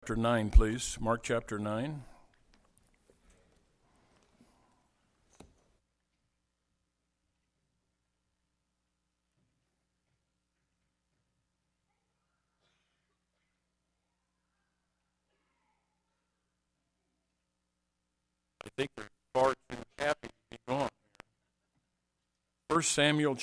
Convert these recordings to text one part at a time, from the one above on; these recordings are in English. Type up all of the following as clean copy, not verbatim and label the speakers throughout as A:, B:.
A: Chapter 9, please. Mark chapter 9. I think they're far too happy to be gone. First Samuel.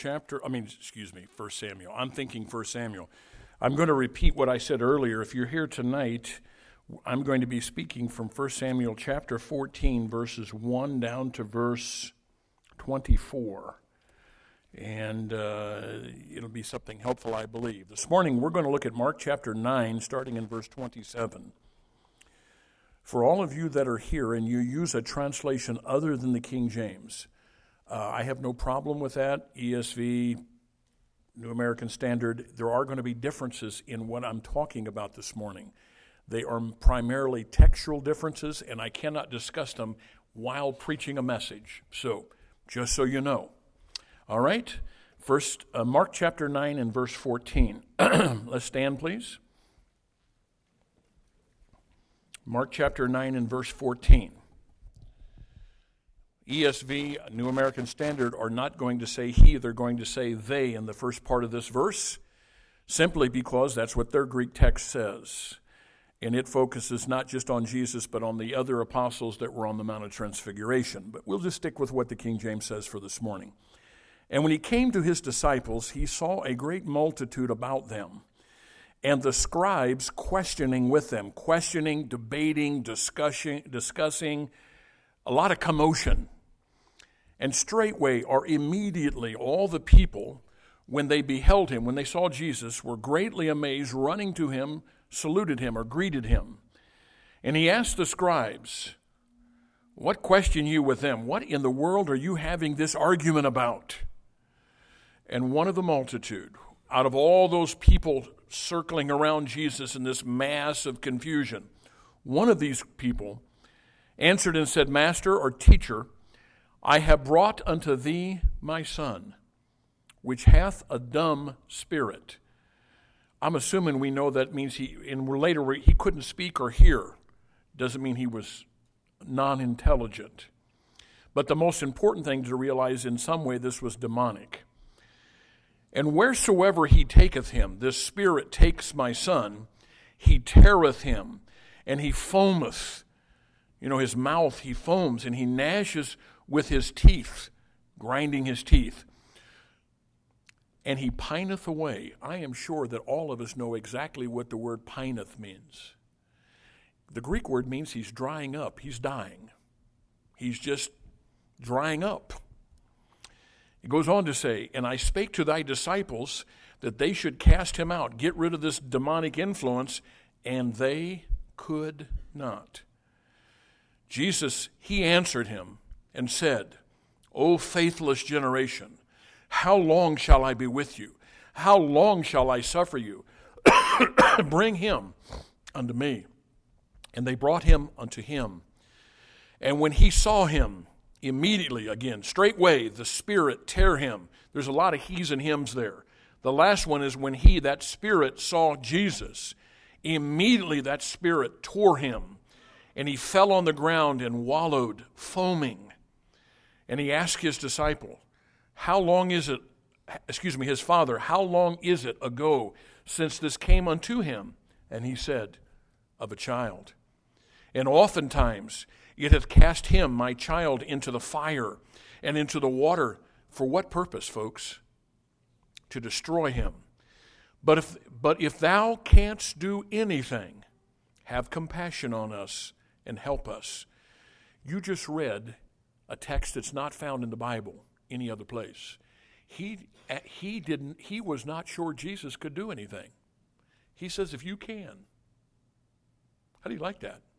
A: I'm thinking 1 Samuel. I'm going to repeat what I said earlier. If you're here tonight, I'm going to be speaking from 1 Samuel chapter 14, verses 1 down to verse 24. And it'll be something helpful, I believe. This morning, we're going to look at Mark chapter 9, starting in verse 27. For all of you that are here and you use a translation other than the King James, I have no problem with that. ESV, New American Standard, there are going to be differences in what I'm talking about this morning. They are primarily textual differences, and I cannot discuss them while preaching a message. So, just so you know. All right? First, Mark chapter 9 and verse 14. Let's stand, please. Mark chapter 9 and verse 14. ESV, New American Standard, are not going to say he, they're going to say they in the first part of this verse, simply because that's what their Greek text says. And it focuses not just on Jesus, but on the other apostles that were on the Mount of Transfiguration. But we'll just stick with what the King James says for this morning. And when he came to his disciples, he saw a great multitude about them, and the scribes questioning with them, debating, discussing, a lot of commotion. And straightway or immediately all the people, when they beheld him, when they saw Jesus, were greatly amazed, running to him, saluted him or greeted him. And he asked the scribes, "What question you with them? What in the world are you having this argument about?" And one of the multitude, out of all those people circling around Jesus in this mass of confusion, one of these people answered and said, "Master," or teacher, "I have brought unto thee my son, which hath a dumb spirit." I'm assuming we know that means he couldn't speak or hear. Doesn't mean he was non-intelligent. But the most important thing to realize, in some way, this was demonic. "And wheresoever he taketh him, this spirit takes my son, he teareth him, and he foameth." His mouth, he foams, and he gnashes with his teeth, grinding his teeth. "And he pineth away." I am sure that all of us know exactly what the word pineth means. The Greek word means he's drying up, he's dying. He's just drying up. It goes on to say, "And I spake to thy disciples that they should cast him out," get rid of this demonic influence, "and they could not." Jesus, he answered him and said, "O faithless generation, how long shall I be with you? How long shall I suffer you? Bring him unto me." And they brought him unto him. And when he saw him, immediately, again, straightway, the spirit tear him. There's a lot of he's and hims there. The last one is when that spirit saw Jesus. Immediately that spirit tore him. And he fell on the ground and wallowed, foaming. And he asked his disciple, his father, "How long is it ago since this came unto him?" And he said, "Of a child. And oftentimes it hath cast him, my child, into the fire and into the water." For what purpose, folks? To destroy him. But if thou canst do anything, have compassion on us and help us." You just read a text that's not found in the Bible any other place. He was not sure Jesus could do anything. He says, "If you can." How do you like that?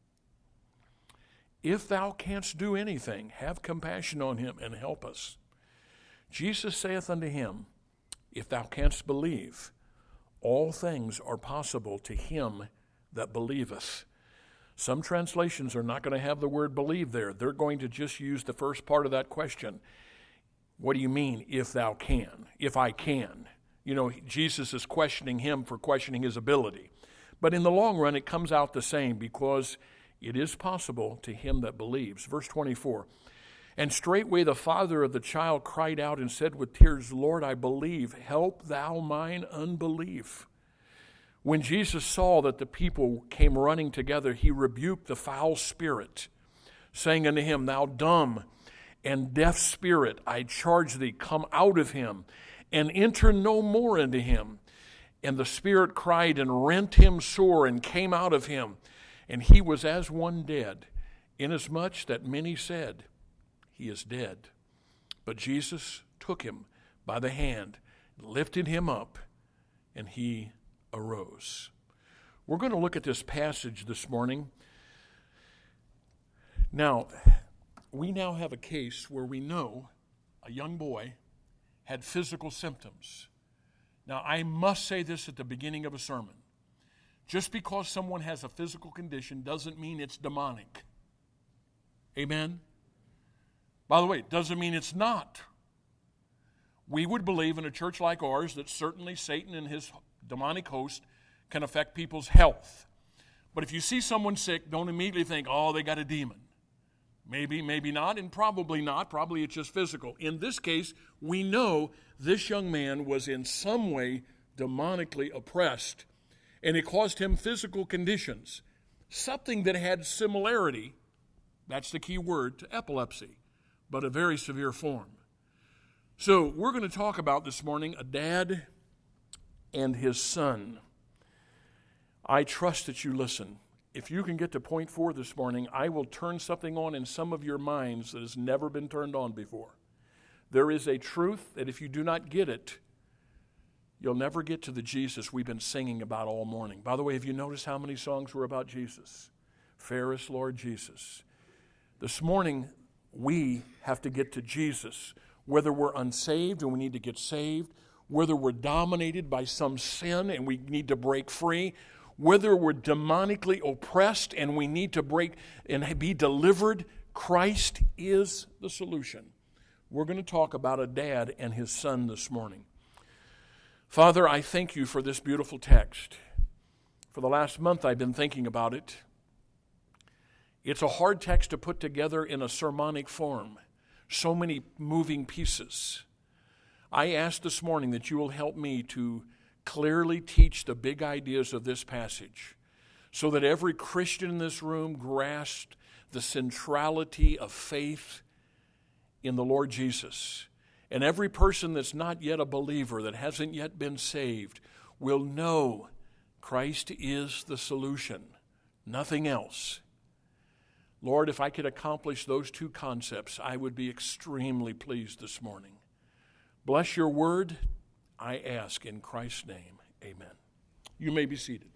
A: "If thou canst do anything, have compassion on him and help us." Jesus saith unto him, "If thou canst believe, all things are possible to him that believeth." Some translations are not going to have the word believe there. They're going to just use the first part of that question. What do you mean, if thou can? If I can? Jesus is questioning him for questioning his ability. But in the long run, it comes out the same because it is possible to him that believes. Verse 24, and straightway the father of the child cried out and said with tears, Lord, I believe, help thou mine unbelief. When Jesus saw that the people came running together, he rebuked the foul spirit, saying unto him, Thou dumb and deaf spirit, I charge thee, come out of him, and enter no more into him. And the spirit cried and rent him sore and came out of him. And he was as one dead, inasmuch that many said, He is dead. But Jesus took him by the hand, lifted him up, and he arose. We're going to look at this passage this morning. Now, we now have a case where we know a young boy had physical symptoms. Now, I must say this at the beginning of a sermon. Just because someone has a physical condition doesn't mean it's demonic. Amen? By the way, it doesn't mean it's not. We would believe in a church like ours that certainly Satan and his demonic host can affect people's health. But if you see someone sick, don't immediately think, oh, they got a demon. Maybe, maybe not, and probably not. Probably it's just physical. In this case, we know this young man was in some way demonically oppressed, and it caused him physical conditions, something that had similarity, that's the key word, to epilepsy, but a very severe form. So we're going to talk about this morning a dad and his son. I trust that you listen. If you can get to point 4 this morning, I will turn something on in some of your minds that has never been turned on before. There is a truth that if you do not get it, you'll never get to the Jesus we've been singing about all morning. By the way, have you noticed how many songs were about Jesus? Fairest Lord Jesus. This morning, we have to get to Jesus. Whether we're unsaved and we need to get saved, whether we're dominated by some sin and we need to break free, whether we're demonically oppressed and we need to break and be delivered, Christ is the solution. We're going to talk about a dad and his son this morning. Father, I thank you for this beautiful text. For the last month I've been thinking about it. It's a hard text to put together in a sermonic form. So many moving pieces. I ask this morning that you will help me to clearly teach the big ideas of this passage so that every Christian in this room grasped the centrality of faith in the Lord Jesus. And every person that's not yet a believer, that hasn't yet been saved, will know Christ is the solution, nothing else. Lord, if I could accomplish those two concepts, I would be extremely pleased this morning. Bless your word, I ask in Christ's name, amen. You may be seated.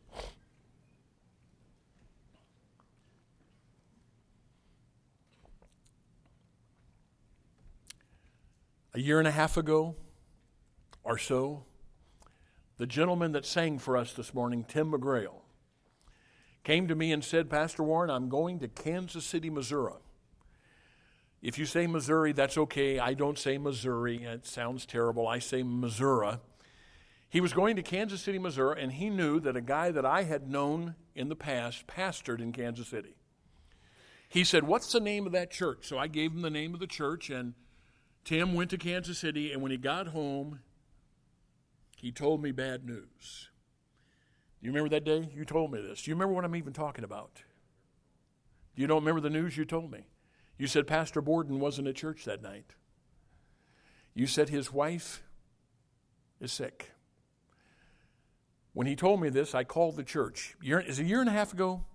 A: A year and a half ago or so, the gentleman that sang for us this morning, Tim McGrail, came to me and said, Pastor Warren, I'm going to Kansas City, Missouri. If you say Missouri, that's okay. I don't say Missouri. It sounds terrible. I say Missouri. He was going to Kansas City, Missouri, and he knew that a guy that I had known in the past pastored in Kansas City. He said, what's the name of that church? So I gave him the name of the church, and Tim went to Kansas City, and when he got home, he told me bad news. Do you remember that day? You told me this. Do you remember what I'm even talking about? You don't remember the news you told me? You said Pastor Borden wasn't at church that night. You said his wife is sick. When he told me this, I called the church. Is it a year and a half ago?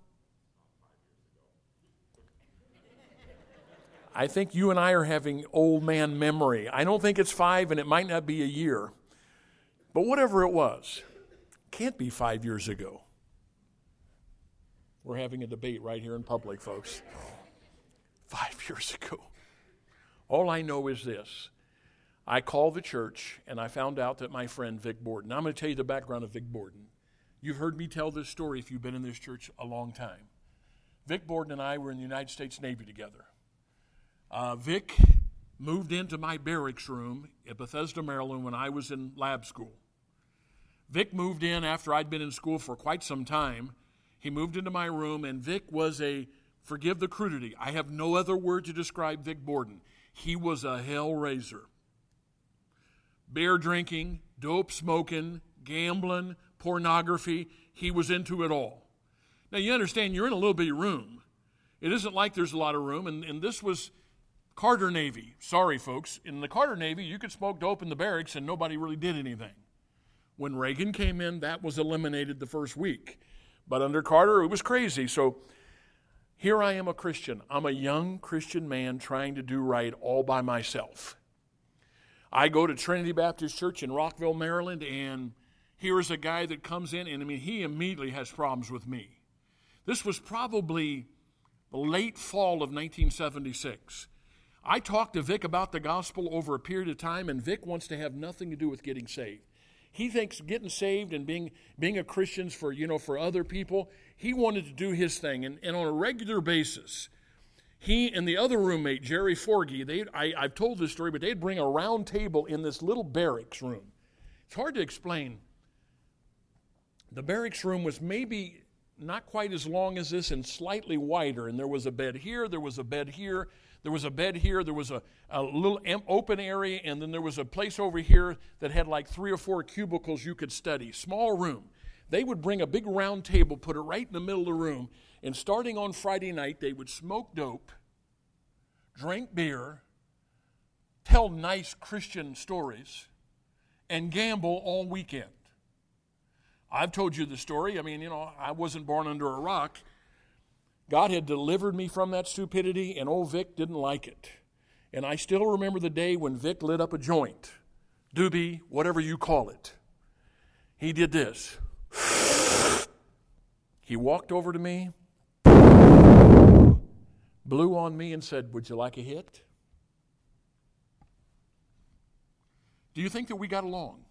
A: I think you and I are having old man memory. I don't think it's 5, and it might not be a year. But whatever it was, can't be 5 years ago. We're having a debate right here in public, folks. 5 years ago. All I know is this. I called the church, and I found out that my friend Vic Borden. Now, I'm going to tell you the background of Vic Borden. You've heard me tell this story if you've been in this church a long time. Vic Borden and I were in the United States Navy together. Vic moved into my barracks room at Bethesda, Maryland when I was in lab school. Vic moved in after I'd been in school for quite some time. He moved into my room, and Vic was forgive the crudity, I have no other word to describe Vic Borden. He was a hell raiser. Beer drinking, dope smoking, gambling, pornography, he was into it all. Now you understand, you're in a little bitty room. It isn't like there's a lot of room, and this was Carter Navy. Sorry, folks. In the Carter Navy, you could smoke dope in the barracks and nobody really did anything. When Reagan came in, that was eliminated the first week. But under Carter, it was crazy. So here I am a Christian. I'm a young Christian man trying to do right all by myself. I go to Trinity Baptist Church in Rockville, Maryland, and here's a guy that comes in, and he immediately has problems with me. This was probably the late fall of 1976. I talked to Vic about the gospel over a period of time, and Vic wants to have nothing to do with getting saved. He thinks getting saved and being a Christian for other people, he wanted to do his thing. And on a regular basis, he and the other roommate, Jerry Forgy, I've told this story, but they'd bring a round table in this little barracks room. It's hard to explain. The barracks room was maybe not quite as long as this and slightly wider. And there was a bed here, there was a bed here, there was a bed here, there was a little open area, and then there was a place over here that had like 3 or 4 cubicles you could study. Small room. They would bring a big round table, put it right in the middle of the room, and starting on Friday night, they would smoke dope, drink beer, tell nice Christian stories, and gamble all weekend. I've told you the story. I wasn't born under a rock. God had delivered me from that stupidity, and old Vic didn't like it. And I still remember the day when Vic lit up a joint, doobie, whatever you call it. He did this. He walked over to me, blew on me, and said, "Would you like a hit?" Do you think that we got along?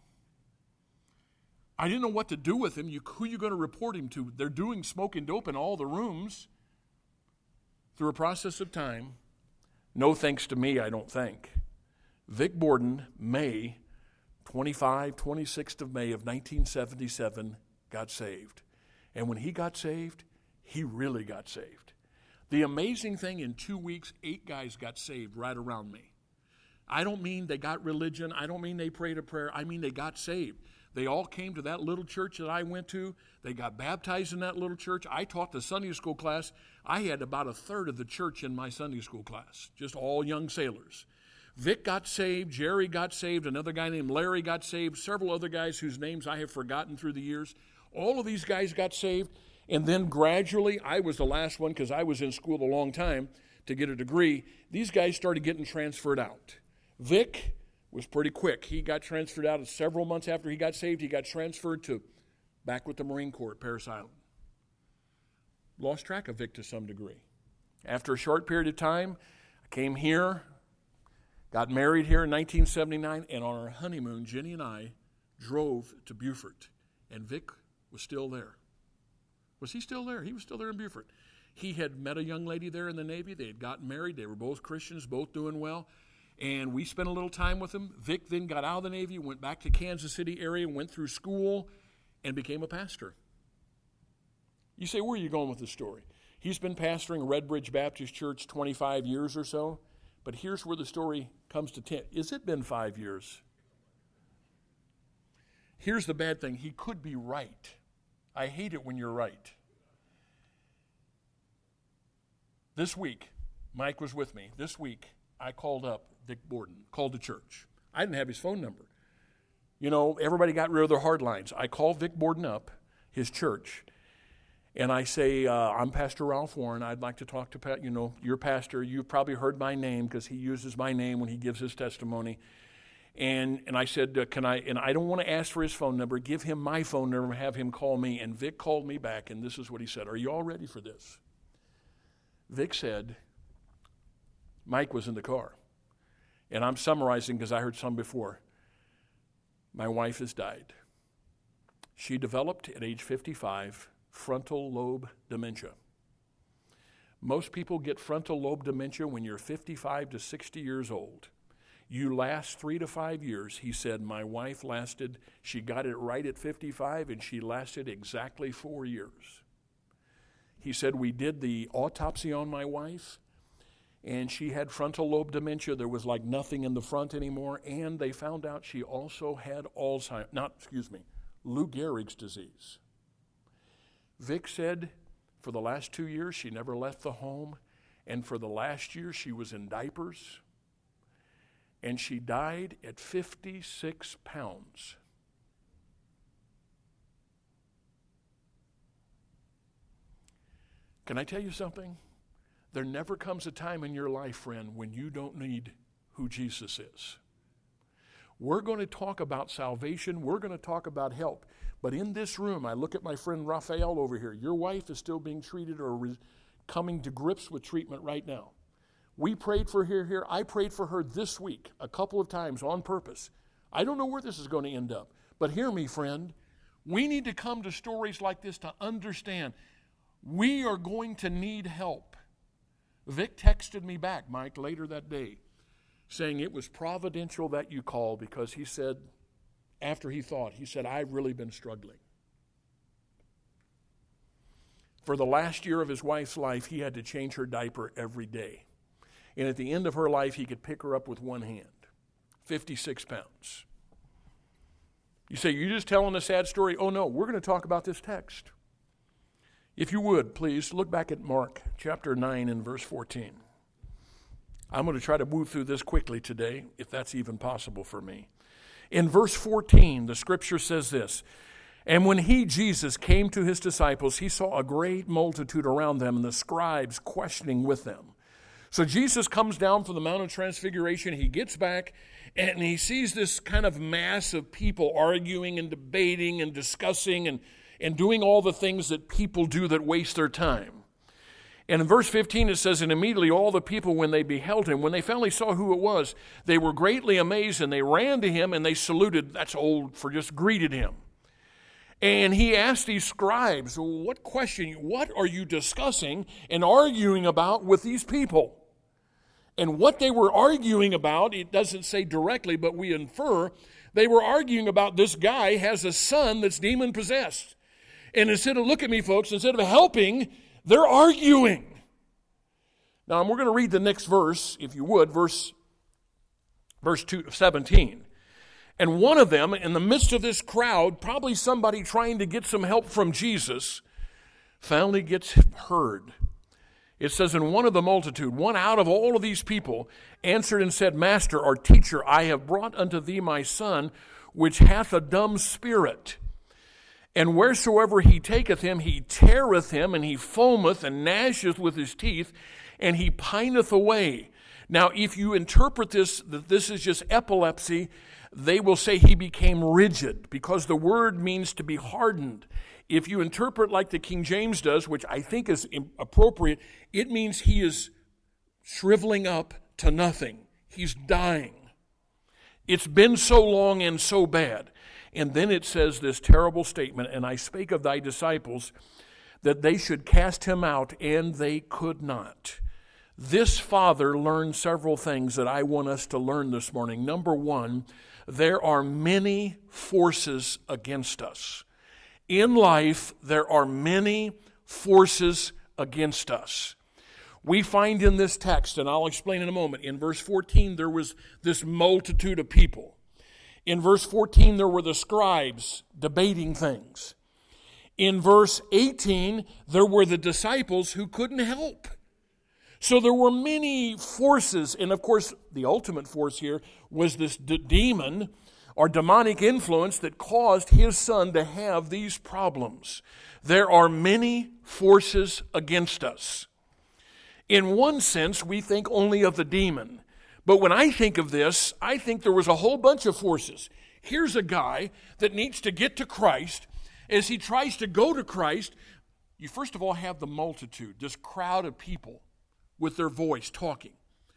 A: I didn't know what to do with him. Who are you going to report him to? They're doing smoking dope in all the rooms. Through a process of time, no thanks to me, I don't think, Vic Borden, May 26th of May of 1977, got saved. And when he got saved, he really got saved. The amazing thing, in 2 weeks, 8 guys got saved right around me. I don't mean they got religion. I don't mean they prayed a prayer. I mean they got saved. They all came to that little church that I went to. They got baptized in that little church. I taught the Sunday school class. I had about a third of the church in my Sunday school class, just all young sailors. Vic got saved. Jerry got saved. Another guy named Larry got saved. Several other guys whose names I have forgotten through the years. All of these guys got saved. And then gradually, I was the last one because I was in school a long time to get a degree. These guys started getting transferred out. Vic was pretty quick. He got transferred out several months after he got saved. He got transferred to back with the Marine Corps at Parris Island. Lost track of Vic to some degree. After a short period of time, I came here, got married here in 1979, and on our honeymoon, Jenny and I drove to Beaufort, and Vic was still there. Was he still there? He was still there in Beaufort. He had met a young lady there in the Navy. They had gotten married. They were both Christians, both doing well. And we spent a little time with him. Vic then got out of the Navy, went back to Kansas City area, went through school, and became a pastor. You say, where are you going with this story? He's been pastoring Red Bridge Baptist Church 25 years or so, but here's where the story comes to 10. Has it been 5 years? Here's the bad thing. He could be right. I hate it when you're right. This week, Mike was with me. This week, I called up Vic Borden, called the church. I didn't have his phone number. Everybody got rid of their hard lines. I called Vic Borden up, his church, and I say, I'm Pastor Ralph Warren. I'd like to talk to your pastor. You've probably heard my name because he uses my name when he gives his testimony. And I said, and I don't want to ask for his phone number. Give him my phone number and have him call me. And Vic called me back, and this is what he said. Are you all ready for this? Vic said, Mike was in the car. And I'm summarizing because I heard some before. My wife has died. She developed at age 55 frontal lobe dementia. Most people get frontal lobe dementia when you're 55 to 60 years old. You last 3 to 5 years. He said, my wife lasted, she got it right at 55, and she lasted exactly 4 years. He said, we did the autopsy on my wife, and she had frontal lobe dementia. There was like nothing in the front anymore, and they found out she also had Lou Gehrig's disease. Vic said for the last 2 years she never left the home, and for the last year she was in diapers, and she died at 56 pounds. Can I tell you something? There never comes a time in your life, friend, when you don't need who Jesus is. We're going to talk about salvation. We're going to talk about help. But in this room, I look at my friend Raphael over here. Your wife is still being treated or coming to grips with treatment right now. We prayed for her here. I prayed for her this week a couple of times on purpose. I don't know where this is going to end up. But hear me, friend. We need to come to stories like this to understand we are going to need help. Vic texted me back, Mike, later that day, saying it was providential that you called, because he said, after he thought, he said, I've really been struggling. For the last year of his wife's life, he had to change her diaper every day. And at the end of her life, he could pick her up with one hand. 56 pounds. You say, you're just telling a sad story? Oh, no, we're going to talk about this text. If you would, please, look back at Mark chapter 9 and verse 14. I'm going to try to move through this quickly today, if that's even possible for me. In verse 14, the scripture says this, and when he, Jesus, came to his disciples, he saw a great multitude around them and the scribes questioning with them. So Jesus comes down from the Mount of Transfiguration. He gets back and he sees this kind of mass of people arguing and debating and discussing and doing all the things that people do that waste their time. And in verse 15 it says, and immediately all the people, when they beheld him, when they finally saw who it was, they were greatly amazed, and they ran to him and they saluted, that's old for just greeted him. And he asked these scribes, what are you discussing and arguing about with these people? And what they were arguing about, it doesn't say directly, but we infer, they were arguing about this guy has a son that's demon-possessed. And instead of, look at me, folks, instead of helping, they're arguing. Now, we're going to read the next verse, if you would, verse 17. And one of them, in the midst of this crowd, probably somebody trying to get some help from Jesus, finally gets heard. It says, and one of the multitude, one out of all of these people, answered and said, Master, or teacher, I have brought unto thee my son, which hath a dumb spirit. And wheresoever he taketh him, he teareth him, and he foameth and gnasheth with his teeth, and he pineth away. Now, if you interpret this, that this is just epilepsy, they will say he became rigid, because the word means to be hardened. If you interpret like the King James does, which I think is appropriate, it means he is shriveling up to nothing. He's dying. It's been so long and so bad. And then it says this terrible statement, and I spake of thy disciples that they should cast him out, and they could not. This father learned several things that I want us to learn this morning. Number one, there are many forces against us. In life, there are many forces against us. We find in this text, and I'll explain in a moment, in verse 14, there was this multitude of people. In verse 14, there were the scribes debating things. In verse 18, there were the disciples who couldn't help. So there were many forces, and of course, the ultimate force here was this demon or demonic influence that caused his son to have these problems. There are many forces against us. In one sense, we think only of the demon. But when I think of this, I think there was a whole bunch of forces. Here's a guy that needs to get to Christ. As he tries to go to Christ, you first of all have the multitude, this crowd of people with their voice talking.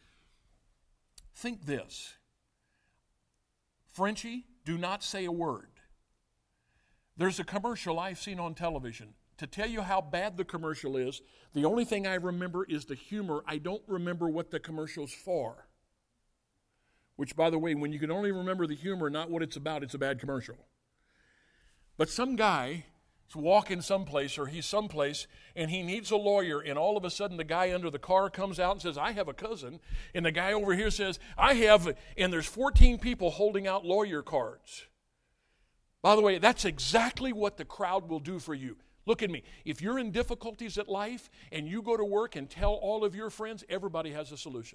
A: Think this. Frenchie, do not say a word. There's a commercial I've seen on television. To tell you how bad the commercial is, the only thing I remember is the humor. I don't remember what the commercial's for. which, by the way, when you can only remember the humor, not what it's about, it's a bad commercial. But some guy is walking someplace, or he's someplace, and he needs a lawyer, and all of a sudden the guy under the car comes out and says, I have a cousin, and the guy over here says, I have, and there's 14 people holding out lawyer cards. By the way, that's exactly what the crowd will do for you. Look at me. If you're in difficulties at life and you go to work and tell all of your friends, everybody has a solution.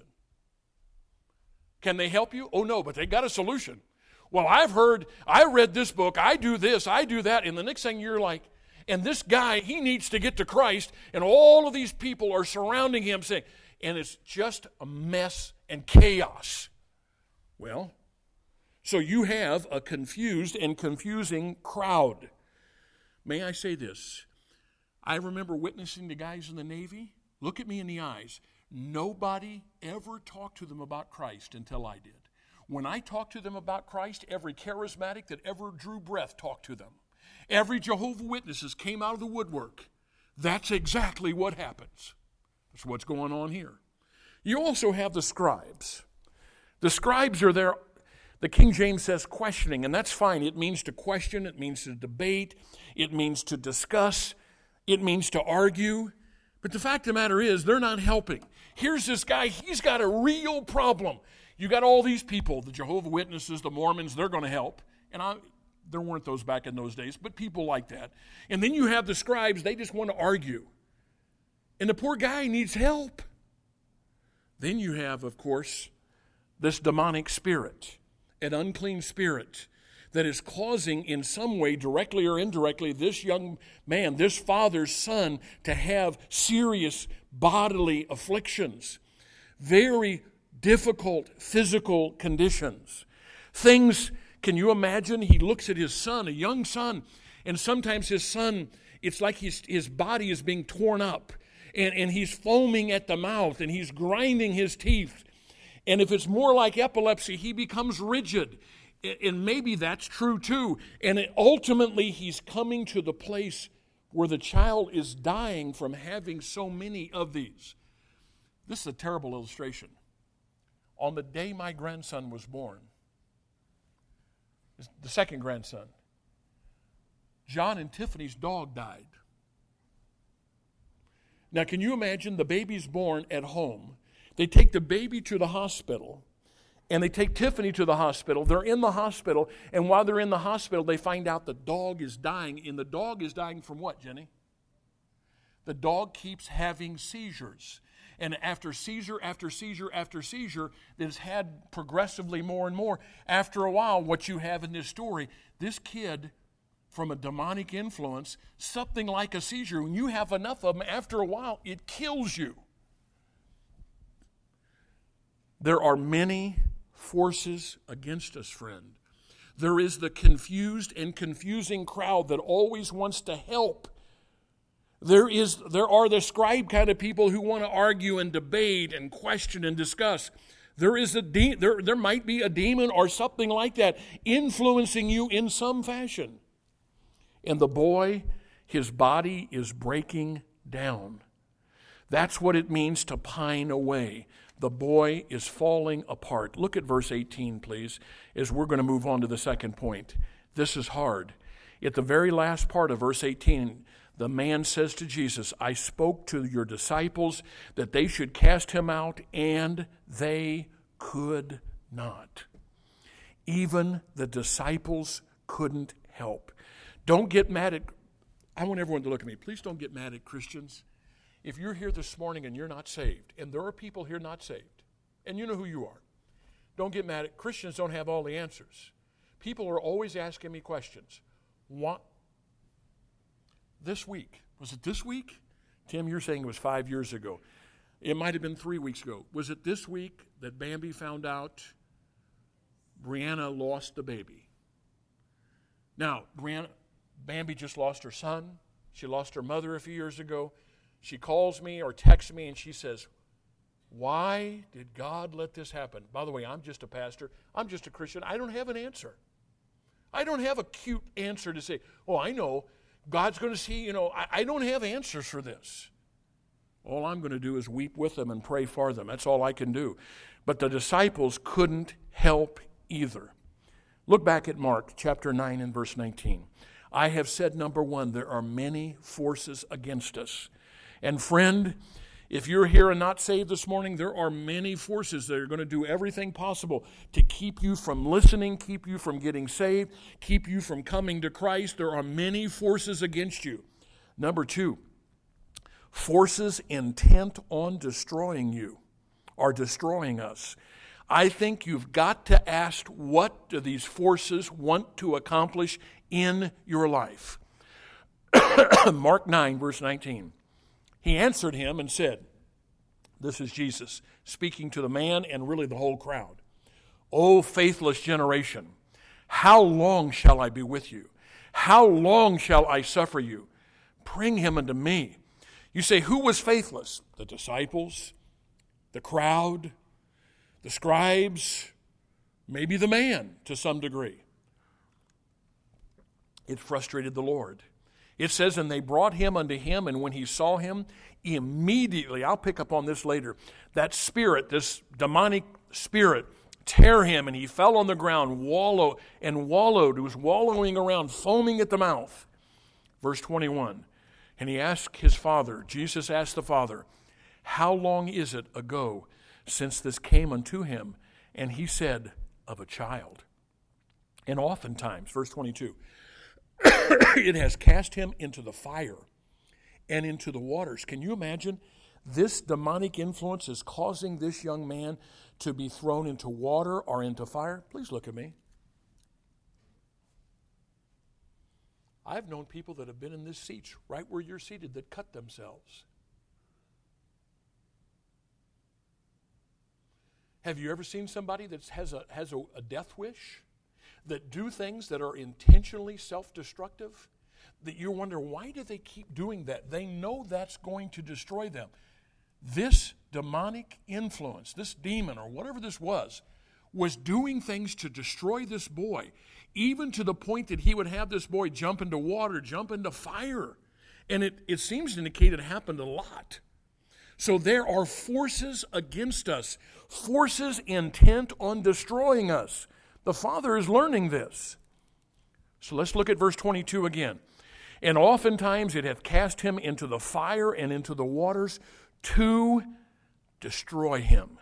A: Can they help you? Oh, no, but they got a solution. Well, I read this book, I do this, I do that, and the next thing you're like, and this guy, he needs to get to Christ, and all of these people are surrounding him saying, and it's just a mess and chaos. Well, so you have a confused and confusing crowd. May I say this? I remember witnessing to guys in the Navy. Look at me in the eyes. Nobody ever talked to them about Christ until I did. When I talked to them about Christ, every charismatic that ever drew breath talked to them. Every Jehovah's Witnesses came out of the woodwork. That's exactly what happens. That's what's going on here. You also have the scribes. The scribes are there. The King James says questioning, and that's fine. It means to question. It means to debate. It means to discuss. It means to argue. But the fact of the matter is, they're not helping. Here's this guy. He's got a real problem. You got all these people, the Jehovah's Witnesses, the Mormons, they're going to help. And there weren't those back in those days, but people like that. And then you have the scribes, they just want to argue. And the poor guy needs help. Then you have, of course, this demonic spirit, an unclean spirit that is causing in some way, directly or indirectly, this young man, this father's son, to have serious bodily afflictions. Very difficult physical conditions. Things, can you imagine? He looks at his son, a young son, and sometimes his son, it's like his body is being torn up, and he's foaming at the mouth, and he's grinding his teeth. And if it's more like epilepsy, he becomes rigid. And maybe that's true too. And ultimately, he's coming to the place where the child is dying from having so many of these. This is a terrible illustration. On the day my grandson was born, the second grandson, John and Tiffany's dog died. Now, can you imagine the baby's born at home? They take the baby to the hospital, and they take Tiffany to the hospital. They're in the hospital, and while they're in the hospital, they find out the dog is dying. And the dog is dying from what, Jenny? The dog keeps having seizures. And after seizure after seizure after seizure that has had progressively more and more, after a while, what you have in this story, this kid from a demonic influence, something like a seizure, when you have enough of them, after a while, it kills you. There are many forces against us, friend. There is the confused and confusing crowd that always wants to help. There are the scribe kind of people who want to argue and debate and question and discuss. There might be a demon or something like that influencing you in some fashion. And the boy, his body is breaking down. That's what it means to pine away. The boy is falling apart. Look at verse 18, please, as we're going to move on to the second point. This is hard. At the very last part of verse 18, the man says to Jesus, I spoke to your disciples that they should cast him out, and they could not. Even the disciples couldn't help. Don't get mad at, I want everyone to look at me. Please don't get mad at Christians. If you're here this morning and you're not saved, and there are people here not saved, and you know who you are, don't get mad at Christians. Don't have all the answers. People are always asking me questions. What? This week. Was it this week? Tim, you're saying it was 5 years ago. It might have been 3 weeks ago. Was it this week that Bambi found out Brianna lost the baby? Now, Bambi just lost her son. She lost her mother a few years ago. She calls me or texts me and she says, why did God let this happen? By the way, I'm just a pastor. I'm just a Christian. I don't have an answer. I don't have a cute answer to say, oh, I know. God's going to see, I don't have answers for this. All I'm going to do is weep with them and pray for them. That's all I can do. But the disciples couldn't help either. Look back at Mark chapter 9 and verse 19. I have said, number one, there are many forces against us. And friend, if you're here and not saved this morning, there are many forces that are going to do everything possible to keep you from listening, keep you from getting saved, keep you from coming to Christ. There are many forces against you. Number two, forces intent on destroying you are destroying us. I think you've got to ask, what do these forces want to accomplish in your life? Mark 9, verse 19. He answered him and said, this is Jesus speaking to the man and really the whole crowd. O faithless generation, how long shall I be with you? How long shall I suffer you? Bring him unto me. You say, who was faithless? The disciples, the crowd, the scribes, maybe the man to some degree. It frustrated the Lord. It says, and they brought him unto him, and when he saw him, immediately, I'll pick up on this later, that spirit, this demonic spirit, tear him, and he fell on the ground, wallowed, he was wallowing around, foaming at the mouth. Verse 21, and he asked his father, Jesus asked the father, how long is it ago since this came unto him? And he said, of a child. And oftentimes, verse 22, it has cast him into the fire and into the waters. Can you imagine? This demonic influence is causing this young man to be thrown into water or into fire. Please look at me. I've known people that have been in this seat, right where you're seated, that cut themselves. Have you ever seen somebody that has a death wish? That do things that are intentionally self-destructive? That you wonder, why do they keep doing that? They know that's going to destroy them. This demonic influence, this demon or whatever this was doing things to destroy this boy, even to the point that he would have this boy jump into water, jump into fire. And it seems to indicate it happened a lot. So there are forces against us, forces intent on destroying us. The Father is learning this. So let's look at verse 22 again. And oftentimes it hath cast him into the fire and into the waters to destroy him.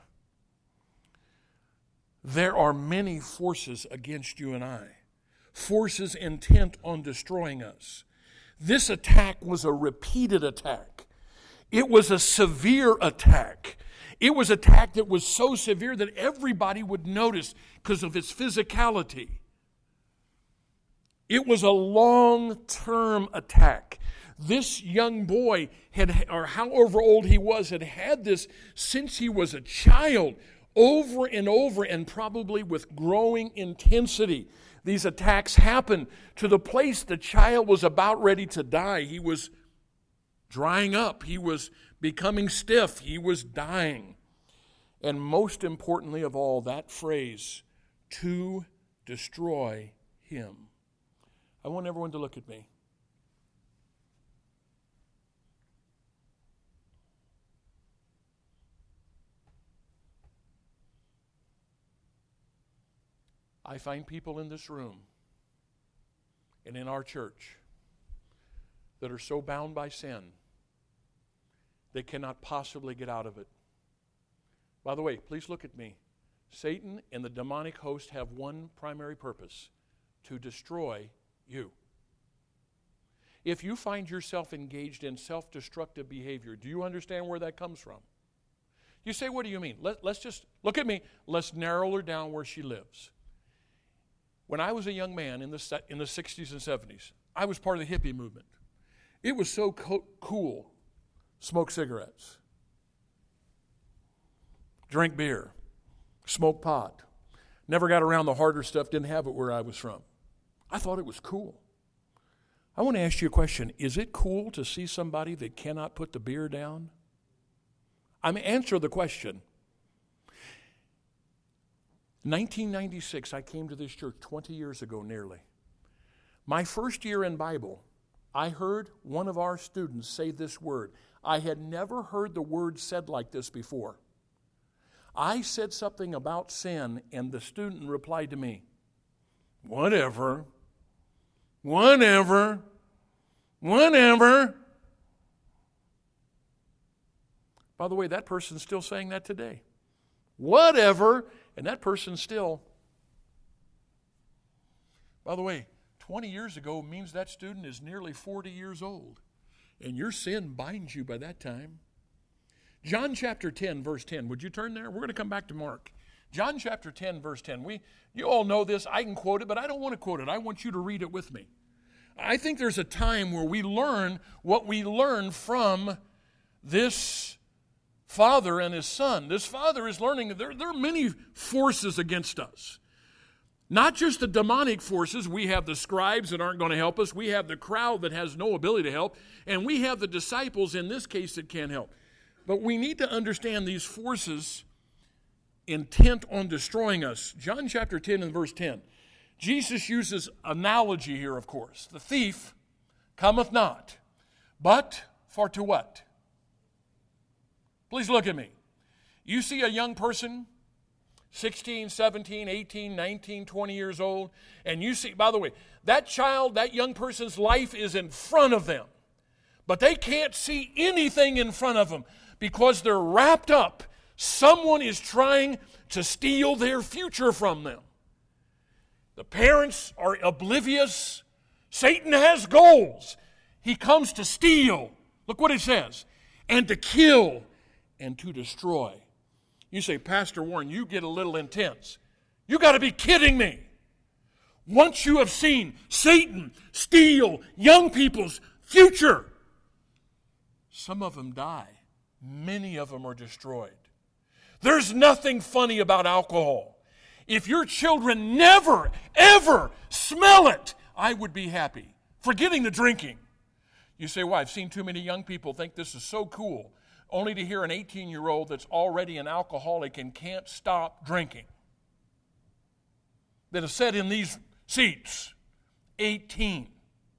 A: There are many forces against you and I, forces intent on destroying us. This attack was a repeated attack. It was a severe attack. It was an attack that was so severe that everybody would notice because of its physicality. It was a long-term attack. This young boy or however old he was, had had this since he was a child, over and over, and probably with growing intensity. These attacks happened to the place the child was about ready to die. He was drying up. He was becoming stiff. He was dying. And most importantly of all, that phrase, to destroy him. I want everyone to look at me. I find people in this room and in our church that are so bound by sin, they cannot possibly get out of it. By the way, please look at me. Satan and the demonic host have one primary purpose: to destroy you. If you find yourself engaged in self-destructive behavior, do you understand where that comes from? You say, what do you mean? Let's just, look at me. Let's narrow her down where she lives. When I was a young man in the 60s and 70s, I was part of the hippie movement. It was so cool. Smoke cigarettes, drink beer, smoke pot. Never got around the harder stuff, didn't have it where I was from. I thought it was cool. I want to ask you a question. Is it cool to see somebody that cannot put the beer down? Answer the question. 1996, I came to this church 20 years ago nearly. My first year in Bible, I heard one of our students say this word. I had never heard the word said like this before. I said something about sin, and the student replied to me, whatever. By the way, that person's still saying that today. Whatever, and that person's still. By the way, 20 years ago means that student is nearly 40 years old, and your sin binds you by that time. John chapter 10, verse 10. Would you turn there? We're going to come back to Mark. John chapter 10, verse 10. You all know this. I can quote it, but I don't want to quote it. I want you to read it with me. I think there's a time where we learn what we learn from this father and his son. This father is learning there are many forces against us. Not just the demonic forces. We have the scribes that aren't going to help us. We have the crowd that has no ability to help. And we have the disciples in this case that can't help. But we need to understand these forces intent on destroying us. John chapter 10 and verse 10. Jesus uses analogy here, of course. The thief cometh not, but for to what? Please look at me. You see a young person, 16, 17, 18, 19, 20 years old, and you see, by the way, that child, that young person's life is in front of them, but they can't see anything in front of them because they're wrapped up. Someone is trying to steal their future from them. The parents are oblivious. Satan has goals. He comes to steal. Look what it says. And to kill and to destroy. You say, Pastor Warren, you get a little intense. You got to be kidding me. Once you have seen Satan steal young people's future, some of them die. Many of them are destroyed. There's nothing funny about alcohol. If your children never, ever smell it, I would be happy. Forgetting the drinking. You say, well, I've seen too many young people think this is so cool, only to hear an 18-year-old that's already an alcoholic and can't stop drinking. That has sat in these seats, 18.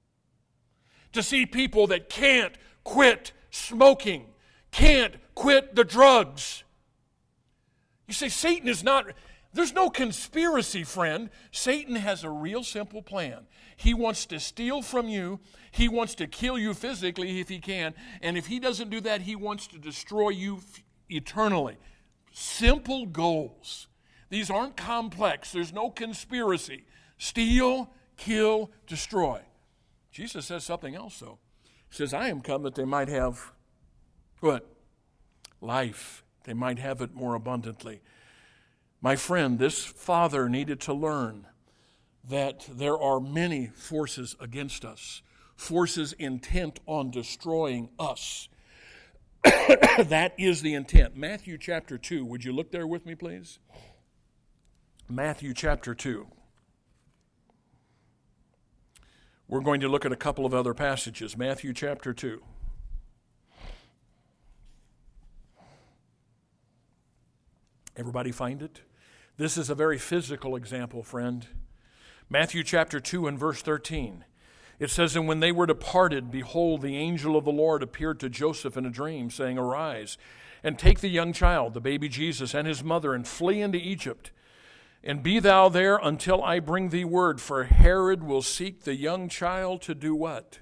A: To see people that can't quit smoking, can't quit the drugs. You say, Satan is not... There's no conspiracy, friend. Satan has a real simple plan. He wants to steal from you. He wants to kill you physically if he can. And if he doesn't do that, he wants to destroy you eternally. Simple goals. These aren't complex. There's no conspiracy. Steal, kill, destroy. Jesus says something else, though. He says, I am come that they might have, what? Life. They might have it more abundantly. My friend, this father needed to learn that there are many forces against us, forces intent on destroying us. That is the intent. Matthew chapter 2. Would you look there with me, please? Matthew chapter 2. We're going to look at a couple of other passages. Matthew chapter 2. Everybody find it? This is a very physical example, friend. Matthew chapter 2 and verse 13. It says, And when they were departed, behold, the angel of the Lord appeared to Joseph in a dream, saying, Arise, and take the young child, the baby Jesus, and his mother, and flee into Egypt. And be thou there until I bring thee word, for Herod will seek the young child to do what?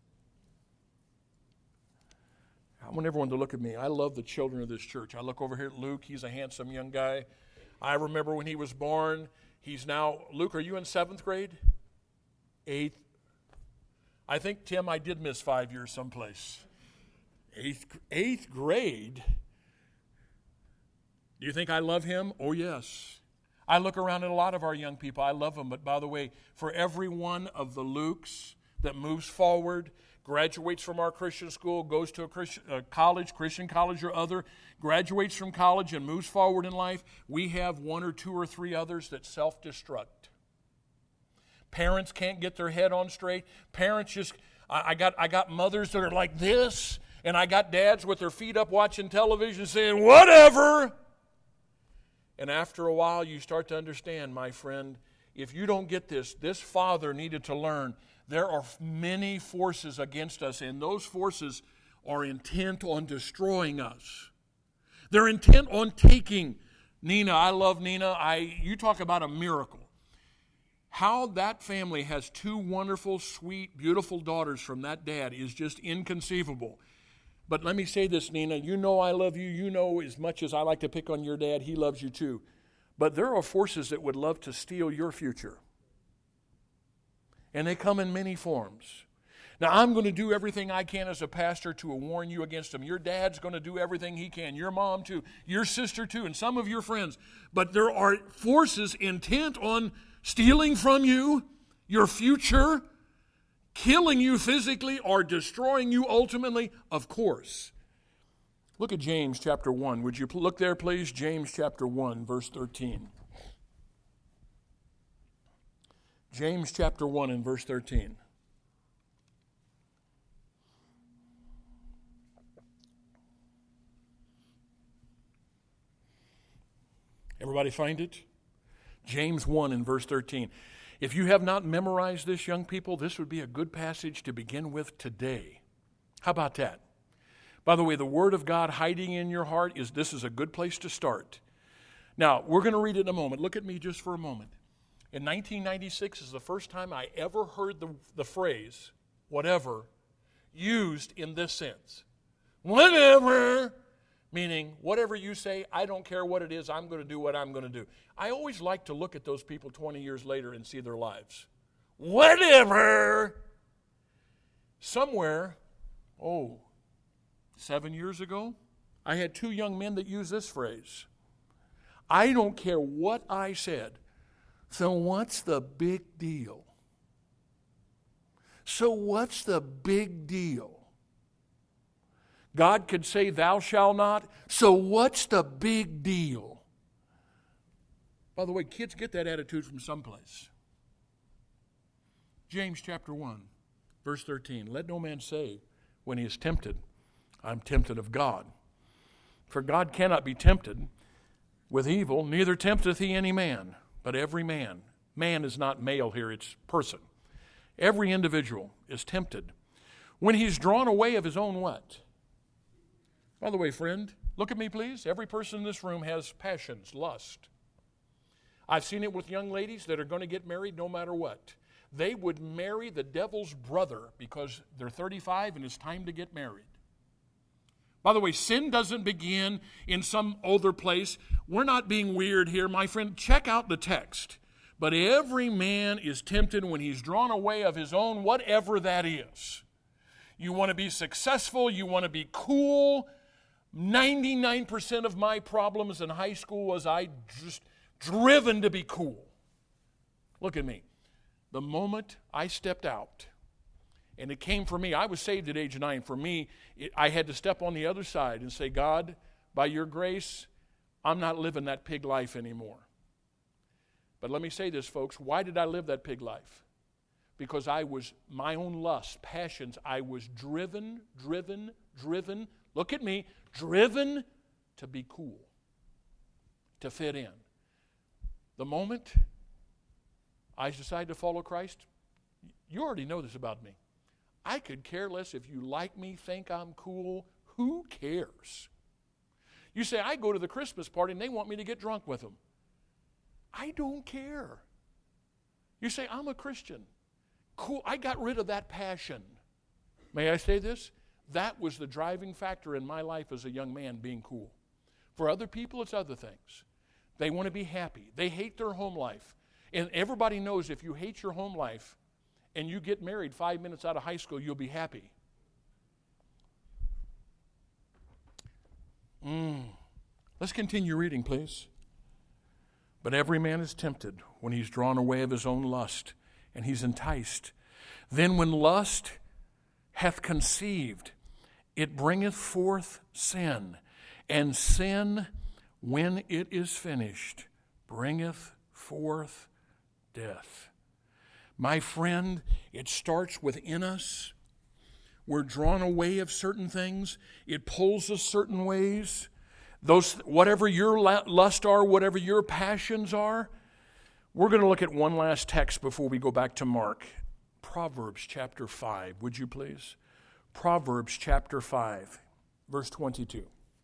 A: I want everyone to look at me. I love the children of this church. I look over here at Luke. He's a handsome young guy. I remember when he was born. He's now, Luke, are you in 7th grade? 8th? I think, Tim, I did miss 5 years someplace. 8th grade? Do you think I love him? Oh, yes. I look around at a lot of our young people. I love them. But by the way, for every one of the Lukes that moves forward, graduates from our Christian school, goes to a Christian college or other, graduates from college and moves forward in life, we have 1 or 2 or 3 others that self-destruct. Parents can't get their head on straight. Parents just, I got mothers that are like this, and I got dads with their feet up watching television saying, whatever. And after a while, you start to understand, my friend, if you don't get this father needed to learn there are many forces against us, and those forces are intent on destroying us. They're intent on taking Nina. I love Nina. You talk about a miracle. How that family has two wonderful, sweet, beautiful daughters from that dad is just inconceivable. But let me say this, Nina. You know I love you. You know as much as I like to pick on your dad, he loves you too. But there are forces that would love to steal your future. And they come in many forms. Now, I'm going to do everything I can as a pastor to warn you against them. Your dad's going to do everything he can. Your mom too. Your sister too. And some of your friends. But there are forces intent on stealing from you your future, killing you physically, or destroying you ultimately, of course. Look at James chapter 1. Would you look there, please? James chapter 1, verse 13. James chapter 1 and verse 13. Everybody find it? James 1 and verse 13. If you have not memorized this, young people, this would be a good passage to begin with today. How about that? By the way, the Word of God hiding in your heart, this is a good place to start. Now, we're going to read it in a moment. Look at me just for a moment. In 1996 is the first time I ever heard the phrase, whatever, used in this sense. Whatever. Meaning, whatever you say, I don't care what it is, I'm going to do what I'm going to do. I always like to look at those people 20 years later and see their lives. Whatever! Somewhere, 7 years ago, I had two young men that used this phrase. I don't care what I said, so what's the big deal? So what's the big deal? God could say, thou shalt not. So what's the big deal? By the way, kids get that attitude from someplace. James chapter 1, verse 13. Let no man say when he is tempted, I'm tempted of God. For God cannot be tempted with evil, neither tempteth he any man, but every man. Man is not male here, it's person. Every individual is tempted when he's drawn away of his own what? By the way, friend, look at me, please. Every person in this room has passions, lust. I've seen it with young ladies that are going to get married no matter what. They would marry the devil's brother because they're 35 and it's time to get married. By the way, sin doesn't begin in some other place. We're not being weird here, my friend. Check out the text. But every man is tempted when he's drawn away of his own, whatever that is. You want to be successful, you want to be cool. 99% of my problems in high school was I just driven to be cool. Look at me. The moment I stepped out, and it came for me, I was saved at age 9. For me, I had to step on the other side and say, God, by your grace, I'm not living that pig life anymore. But let me say this, folks. Why did I live that pig life? Because I was my own lust, passions. I was driven. Look at me. Driven to be cool, to fit in. The moment I decided to follow Christ, you already know this about me. I could care less if you like me, think I'm cool. Who cares? You say, I go to the Christmas party and they want me to get drunk with them. I don't care. You say, I'm a Christian. Cool, I got rid of that passion. May I say this? That was the driving factor in my life as a young man, being cool. For other people, it's other things. They want to be happy. They hate their home life. And everybody knows if you hate your home life and you get married 5 minutes out of high school, you'll be happy. Let's continue reading, please. But every man is tempted when he's drawn away of his own lust, and he's enticed. Then when lust hath conceived, it bringeth forth sin, and sin, when it is finished, bringeth forth death. My friend, it starts within us. We're drawn away of certain things. It pulls us certain ways. Those, whatever your lust are, whatever your passions are. We're going to look at one last text before we go back to Mark. Proverbs chapter 5, would you please? Proverbs chapter 5, verse 22.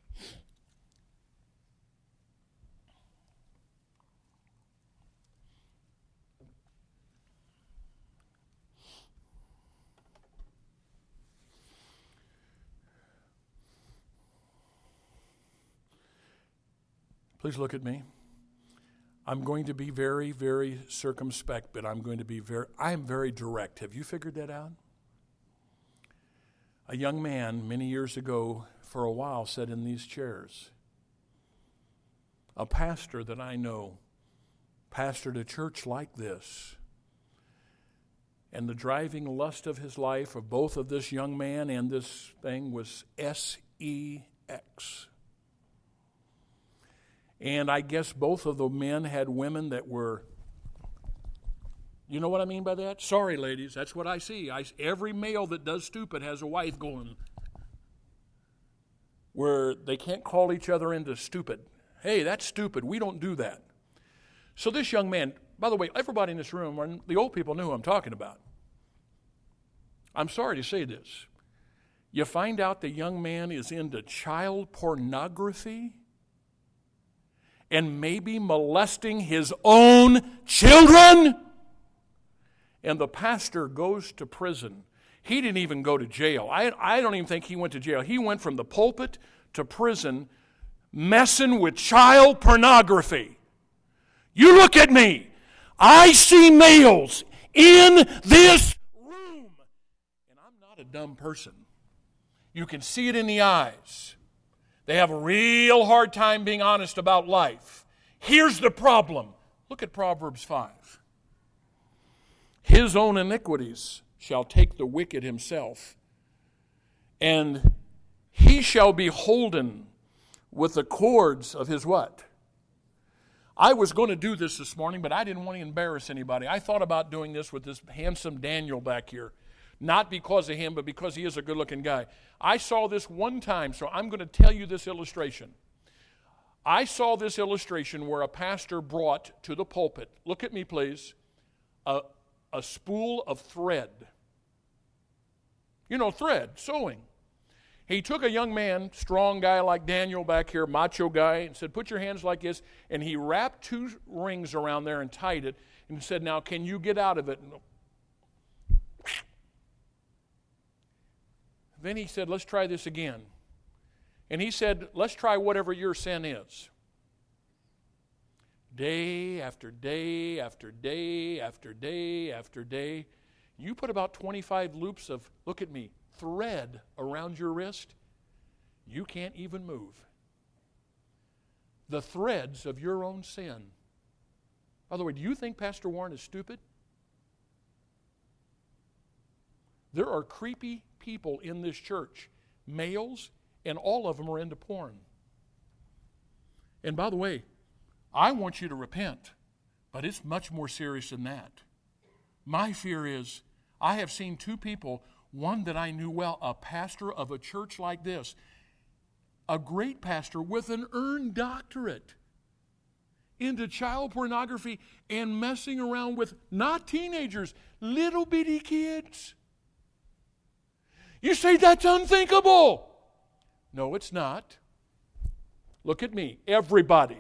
A: Please look at me. I'm going to be very, very circumspect, but I'm very direct. Have you figured that out? A young man many years ago, for a while, sat in these chairs. A pastor that I know pastored a church like this. And the driving lust of his life, of both of this young man and this thing, was sex. And I guess both of the men had women that were, you know what I mean by that? Sorry, ladies, that's what I see. Every male that does stupid has a wife going, where they can't call each other into stupid. Hey, that's stupid. We don't do that. So this young man, by the way, everybody in this room, the old people know who I'm talking about. I'm sorry to say this. You find out the young man is into child pornography and maybe molesting his own children. And the pastor goes to prison. He didn't even go to jail. I don't even think he went to jail. He went from the pulpit to prison messing with child pornography. You look at me. I see males in this room. And I'm not a dumb person. You can see it in the eyes. They have a real hard time being honest about life. Here's the problem. Look at Proverbs 5. His own iniquities shall take the wicked himself, and he shall be holden with the cords of his what? I was going to do this morning, but I didn't want to embarrass anybody. I thought about doing this with this handsome Daniel back here. Not because of him, but because he is a good-looking guy. I saw this one time, so I'm going to tell you this illustration. I saw this illustration where a pastor brought to the pulpit, look at me please, a spool of thread. You know, thread, sewing. He took a young man, strong guy like Daniel back here, macho guy, and said, put your hands like this, and he wrapped 2 rings around there and tied it, and said, now can you get out of it? Then he said, let's try this again. And he said, let's try whatever your sin is. Day after day after day after day after day, you put about 25 loops of, look at me, thread around your wrist, you can't even move. The threads of your own sin. By the way, do you think Pastor Warren is stupid? There are creepy people in this church, males, and all of them are into porn. And by the way, I want you to repent, but it's much more serious than that. My fear is, I have seen 2 people, one that I knew well, a pastor of a church like this, a great pastor with an earned doctorate, into child pornography and messing around with not teenagers, little bitty kids. You say that's unthinkable. No, it's not. Look at me, everybody.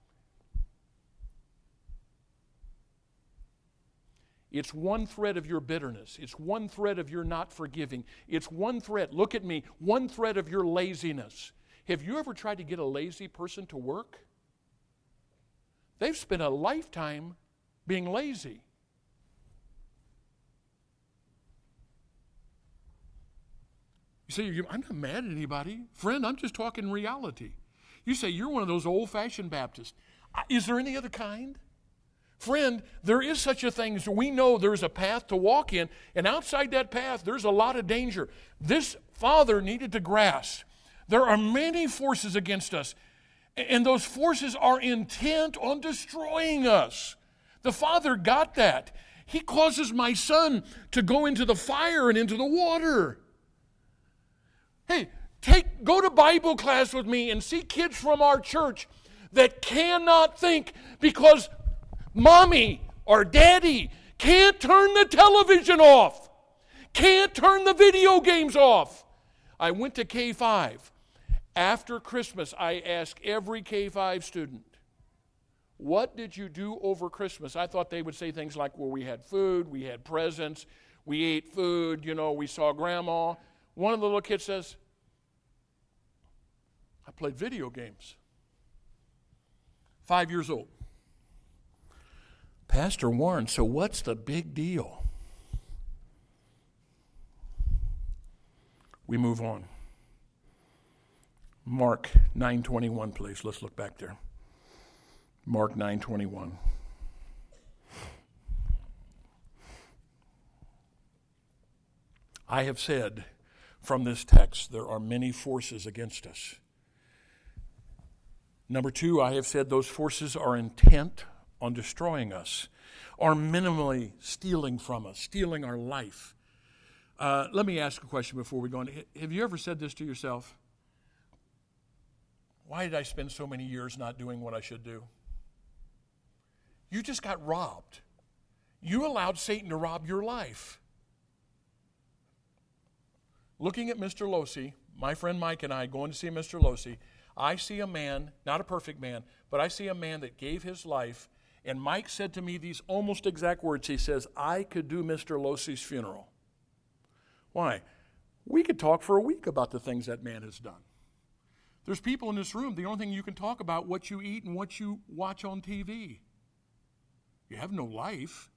A: It's one thread of your bitterness. It's one thread of your not forgiving. It's one thread, look at me, one thread of your laziness. Have you ever tried to get a lazy person to work? They've spent a lifetime being lazy. You say, I'm not mad at anybody. Friend, I'm just talking reality. You say, you're one of those old-fashioned Baptists. Is there any other kind? Friend, there is such a thing as we know there's a path to walk in, and outside that path, there's a lot of danger. This father needed to grasp. There are many forces against us, and those forces are intent on destroying us. The father got that. He causes my son to go into the fire and into the water. Hey, go to Bible class with me and see kids from our church that cannot think because mommy or daddy can't turn the television off, Can't turn the video games off. I went to K5. After Christmas, I asked every K5 student, what did you do over Christmas? I thought they would say things like, well, we had food, we had presents, we ate food, we saw grandma. One of the little kids says, I played video games. 5 years old. Pastor Warren, so what's the big deal? We move on. Mark 9:21, please. Let's look back there. Mark 9:21. I have said from this text, there are many forces against us. Number two, I have said those forces are intent on destroying us, are minimally stealing from us, stealing our life. Let me ask a question before we go on. Have you ever said this to yourself? Why did I spend so many years not doing what I should do? You just got robbed. You allowed Satan to rob your life. Looking at Mr. Losey, my friend Mike and I going to see Mr. Losey, I see a man, not a perfect man, but I see a man that gave his life, and Mike said to me these almost exact words. He says, I could do Mr. Losey's funeral. Why? We could talk for a week about the things that man has done. There's people in this room, the only thing you can talk about what you eat and what you watch on TV. You have no life.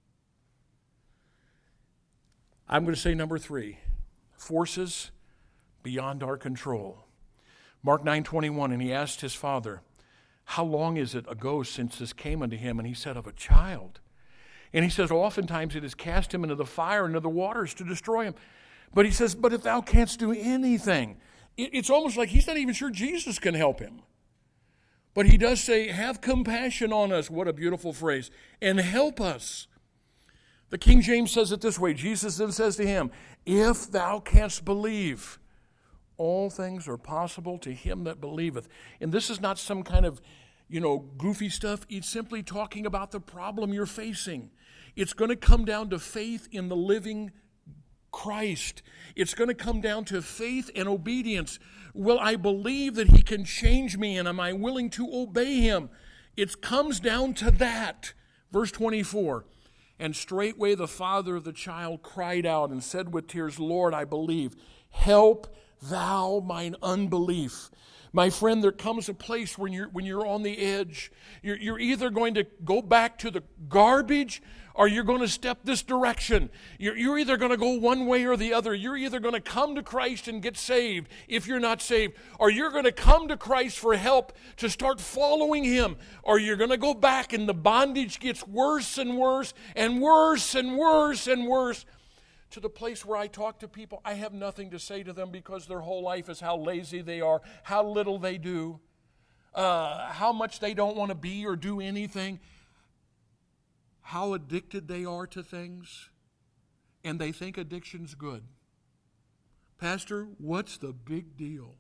A: I'm going to say number three, forces beyond our control. Mark 9:21, and he asked his father, how long is it ago since this came unto him? And he said, of a child. And he says, oftentimes it has cast him into the fire and into the waters to destroy him. But he says, but if thou canst do anything, it's almost like he's not even sure Jesus can help him. But he does say, have compassion on us. What a beautiful phrase. And help us. The King James says it this way. Jesus then says to him, if thou canst believe, all things are possible to him that believeth. And this is not some kind of, goofy stuff. It's simply talking about the problem you're facing. It's going to come down to faith in the living Christ. It's going to come down to faith and obedience. Will I believe that he can change me, and am I willing to obey him? It comes down to that. Verse 24, and straightway the father of the child cried out and said with tears, Lord, I believe. Help thou mine unbelief. My friend, there comes a place when you're on the edge. You're either going to go back to the garbage or you're going to step this direction. You're either going to go one way or the other. You're either going to come to Christ and get saved if you're not saved, or you're going to come to Christ for help to start following him, or you're going to go back and the bondage gets worse and worse and worse and worse and worse. To the place where I talk to people, I have nothing to say to them because their whole life is how lazy they are, how little they do, how much they don't want to be or do anything, how addicted they are to things, and they think addiction's good. Pastor, what's the big deal?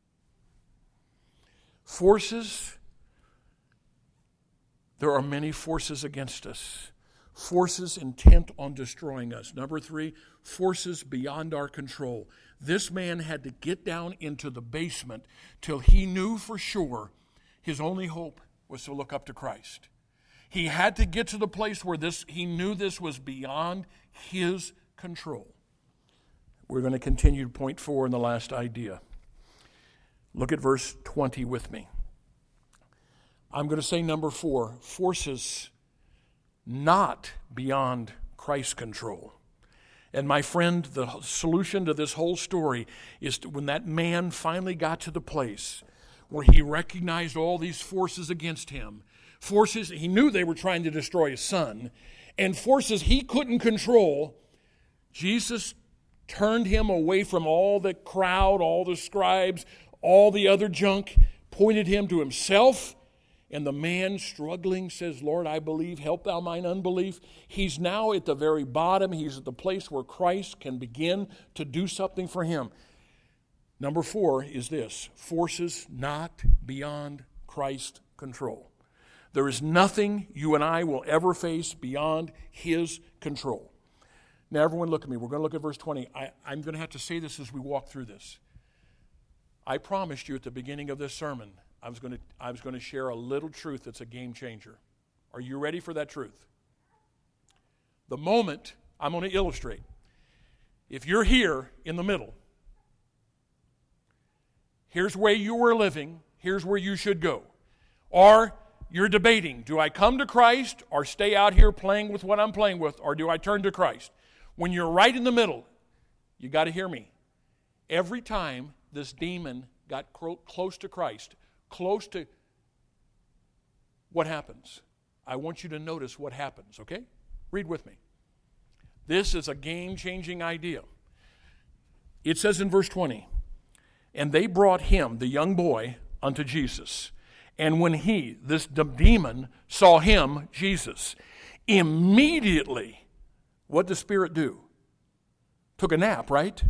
A: Forces, there are many forces against us. Forces intent on destroying us. Number three, forces beyond our control. This man had to get down into the basement till he knew for sure his only hope was to look up to Christ. He had to get to the place where he knew this was beyond his control. We're going to continue to point 4 in the last idea. Look at verse 20 with me. I'm going to say number 4, forces not beyond Christ's control. And my friend, the solution to this whole story is when that man finally got to the place where he recognized all these forces against him, forces he knew they were trying to destroy his son, and forces he couldn't control, Jesus turned him away from all the crowd, all the scribes, all the other junk, pointed him to himself. And the man struggling says, Lord, I believe, help thou mine unbelief. He's now at the very bottom. He's at the place where Christ can begin to do something for him. Number 4 is this: forces not beyond Christ's control. There is nothing you and I will ever face beyond his control. Now, everyone look at me. We're going to look at verse 20. I'm going to have to say this as we walk through this. I promised you at the beginning of this sermon I was going to share a little truth that's a game changer. Are you ready for that truth? The moment I'm going to illustrate. If you're here in the middle, here's where you were living, here's where you should go. Or you're debating, do I come to Christ or stay out here playing with what I'm playing with, or do I turn to Christ? When you're right in the middle, you got to hear me. Every time this demon got close to Christ, close to what happens, I want you to notice what happens, okay? Read with me. This is a game-changing idea. It says in verse 20, and they brought him, the young boy, unto Jesus. And when he, this demon, saw him, Jesus, immediately, what did the spirit do? Took a nap, right?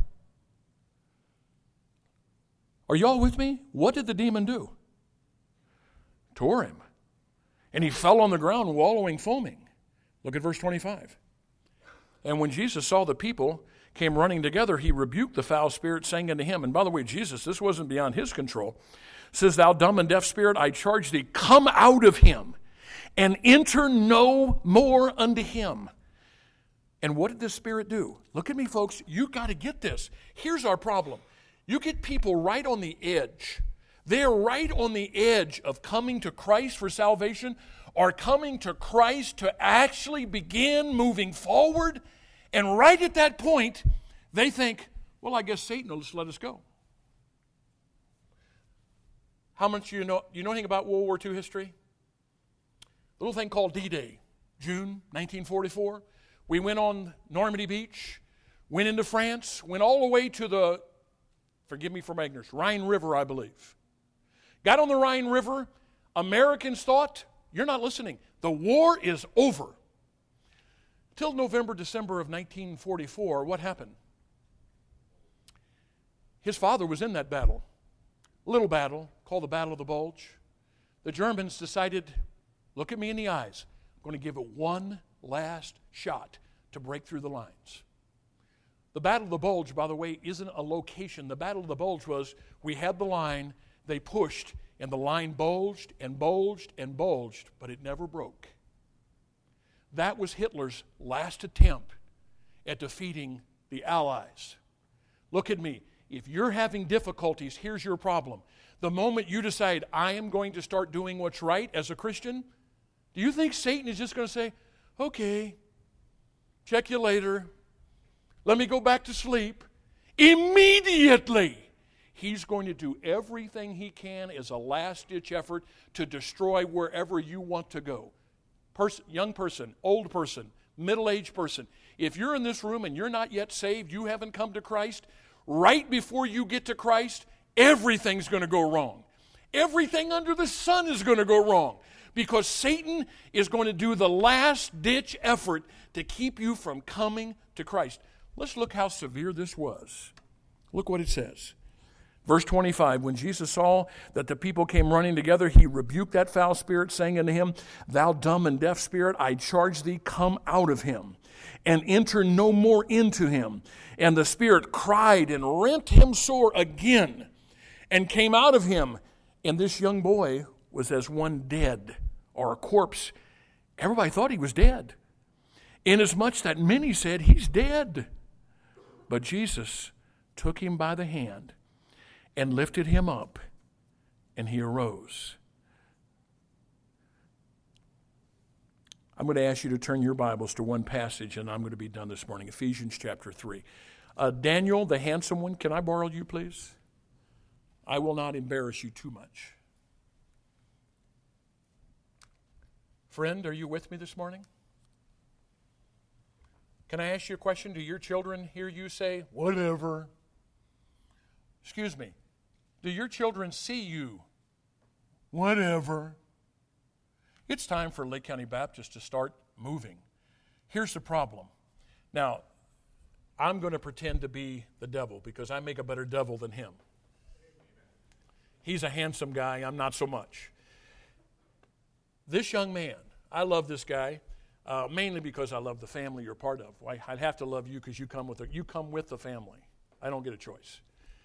A: Are y'all with me? What did the demon do? Tore him. And he fell on the ground, wallowing, foaming. Look at verse 25. And when Jesus saw the people came running together, he rebuked the foul spirit, saying unto him, and by the way, Jesus, this wasn't beyond his control, says, thou dumb and deaf spirit, I charge thee, come out of him, and enter no more unto him. And what did this spirit do? Look at me, folks. You got to get this. Here's our problem. You get people right on the edge. They're right on the edge of coming to Christ for salvation, or coming to Christ to actually begin moving forward. And right at that point, they think, well, I guess Satan will just let us go. How much do you know anything about World War II history? A little thing called D-Day, June 1944. We went on Normandy Beach, went into France, went all the way to the, forgive me for my ignorance, Rhine River, I believe. Got on the Rhine River. Americans thought, you're not listening, the war is over. Till November, December of 1944, what happened? His father was in that battle. Little battle called the Battle of the Bulge. The Germans decided, look at me in the eyes, I'm going to give it one last shot to break through the lines. The Battle of the Bulge, by the way, isn't a location. The Battle of the Bulge was, we had the line, they pushed, and the line bulged and bulged and bulged, but it never broke. That was Hitler's last attempt at defeating the Allies. Look at me. If you're having difficulties, here's your problem. The moment you decide, I am going to start doing what's right as a Christian, do you think Satan is just going to say, okay, check you later, let me go back to sleep? Immediately, he's going to do everything he can as a last-ditch effort to destroy wherever you want to go. Young person, old person, middle-aged person. If you're in this room and you're not yet saved, you haven't come to Christ, right before you get to Christ, everything's going to go wrong. Everything under the sun is going to go wrong because Satan is going to do the last-ditch effort to keep you from coming to Christ. Let's look how severe this was. Look what it says. Verse 25, when Jesus saw that the people came running together, he rebuked that foul spirit, saying unto him, thou dumb and deaf spirit, I charge thee, come out of him, and enter no more into him. And the spirit cried and rent him sore again, and came out of him. And this young boy was as one dead, or a corpse. Everybody thought he was dead, inasmuch that many said, he's dead. But Jesus took him by the hand, and lifted him up, and he arose. I'm going to ask you to turn your Bibles to one passage, and I'm going to be done this morning. Ephesians chapter 3. Daniel, the handsome one, can I borrow you, please? I will not embarrass you too much. Friend, are you with me this morning? Can I ask you a question? Do your children hear you say, whatever? Excuse me. Do your children see you? Whatever. It's time for Lake County Baptist to start moving. Here's the problem. Now, I'm going to pretend to be the devil because I make a better devil than him. He's a handsome guy. I'm not so much. This young man, I love this guy. Mainly because I love the family you're part of. I'd have to love you because you come with the family. I don't get a choice.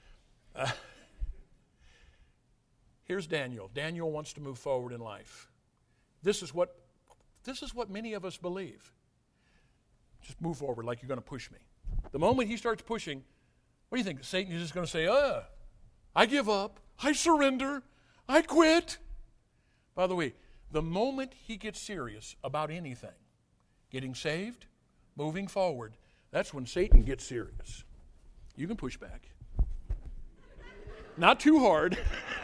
A: Here's Daniel. Daniel wants to move forward in life. This is what many of us believe. Just move forward like you're going to push me. The moment he starts pushing, what do you think? Satan is just going to say, I give up. I surrender. I quit. By the way, the moment he gets serious about anything, getting saved, moving forward, that's when Satan gets serious. You can push back. Not too hard.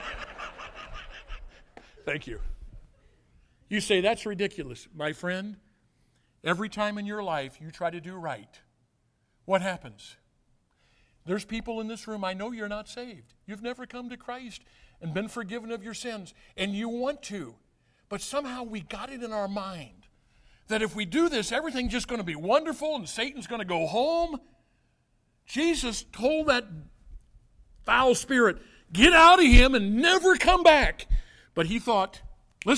A: Thank you. You say, that's ridiculous. My friend, every time in your life you try to do right, what happens? There's people in this room, I know you're not saved. You've never come to Christ and been forgiven of your sins, and you want to. But somehow we got it in our mind that if we do this, everything's just going to be wonderful and Satan's going to go home. Jesus told that foul spirit, get out of him and never come back. But he thought, where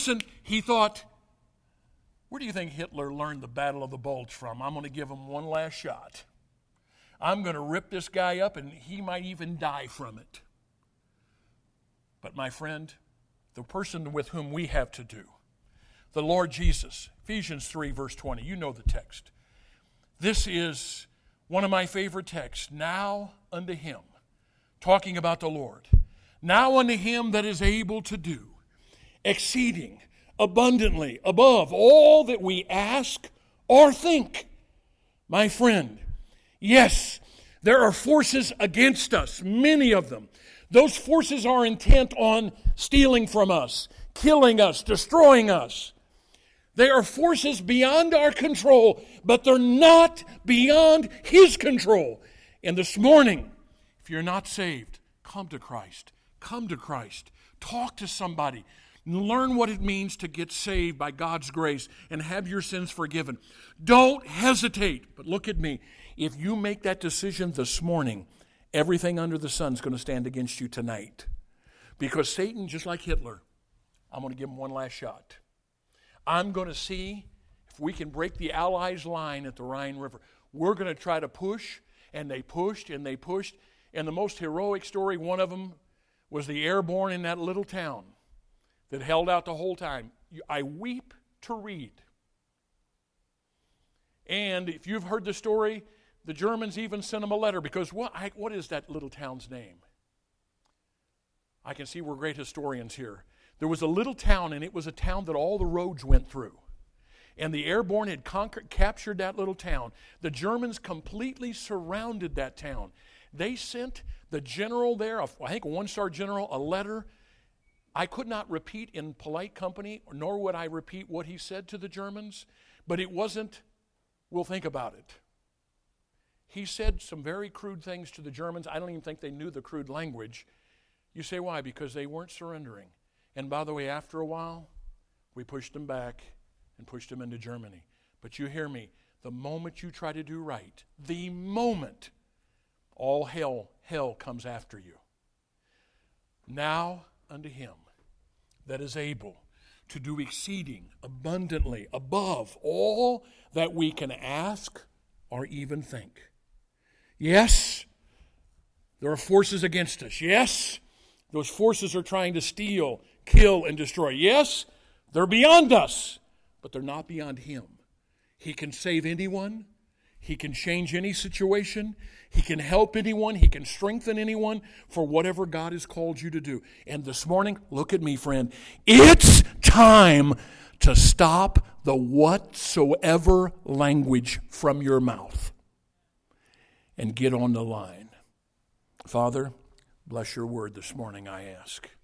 A: do you think Hitler learned the Battle of the Bulge from? I'm going to give him one last shot. I'm going to rip this guy up and he might even die from it. But my friend, the person with whom we have to do, the Lord Jesus, Ephesians 3 verse 20, you know the text. This is one of my favorite texts. Now unto him, talking about the Lord. Now unto him that is able to do exceeding abundantly above all that we ask or think. My friend, yes, there are forces against us, many of them. Those forces are intent on stealing from us, killing us, destroying us. They are forces beyond our control, but they're not beyond His control. And this morning, if you're not saved, come to Christ. Come to Christ. Talk to somebody. Learn what it means to get saved by God's grace and have your sins forgiven. Don't hesitate. But look at me. If you make that decision this morning, everything under the sun is going to stand against you tonight. Because Satan, just like Hitler, I'm going to give him one last shot. I'm going to see if we can break the Allies' line at the Rhine River. We're going to try to push, and they pushed, and they pushed. And the most heroic story, one of them, was the airborne in that little town that held out the whole time. I weep to read. And if you've heard the story, the Germans even sent them a letter because what is that little town's name? I can see we're great historians here. There was a little town, and it was a town that all the roads went through. And the airborne had captured that little town. The Germans completely surrounded that town. They sent the general there, I think a one-star general, a letter. I could not repeat in polite company, nor would I repeat what he said to the Germans, but it wasn't, we'll think about it. He said some very crude things to the Germans. I don't even think they knew the crude language. You say, why? Because they weren't surrendering. And by the way, after a while, we pushed them back and pushed them into Germany. But you hear me, the moment you try to do right, the moment, all hell comes after you. Now unto him that is able to do exceeding abundantly above all that we can ask or even think. Yes, there are forces against us. Yes, those forces are trying to steal, kill, and destroy. Yes, they're beyond us, but they're not beyond him. He can save anyone. He can change any situation. He can help anyone. He can strengthen anyone for whatever God has called you to do. And this morning, look at me, friend. It's time to stop the whatsoever language from your mouth and get on the line. Father, bless your word this morning, I ask.